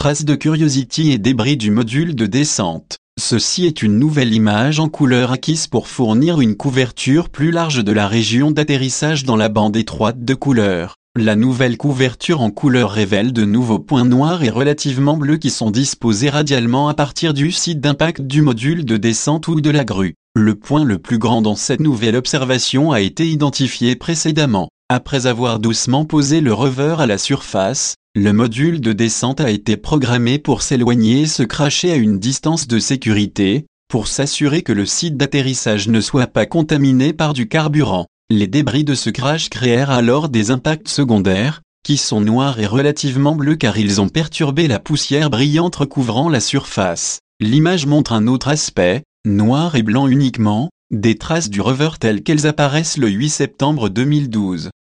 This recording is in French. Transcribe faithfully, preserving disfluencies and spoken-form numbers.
traces de Curiosity et débris du module de descente. Ceci est une nouvelle image en couleur acquise pour fournir une couverture plus large de la région d'atterrissage dans la bande étroite de couleur. La nouvelle couverture en couleur révèle de nouveaux points noirs et relativement bleus qui sont disposés radialement à partir du site d'impact du module de descente ou de la grue. Le point le plus grand dans cette nouvelle observation a été identifié précédemment. Après avoir doucement posé le rover à la surface, le module de descente a été programmé pour s'éloigner et se cracher à une distance de sécurité, pour s'assurer que le site d'atterrissage ne soit pas contaminé par du carburant. Les débris de ce crash créèrent alors des impacts secondaires, qui sont noirs et relativement bleus car ils ont perturbé la poussière brillante recouvrant la surface. L'image montre un autre aspect, noir et blanc uniquement, des traces du rover telles qu'elles apparaissent le huit septembre deux mille douze.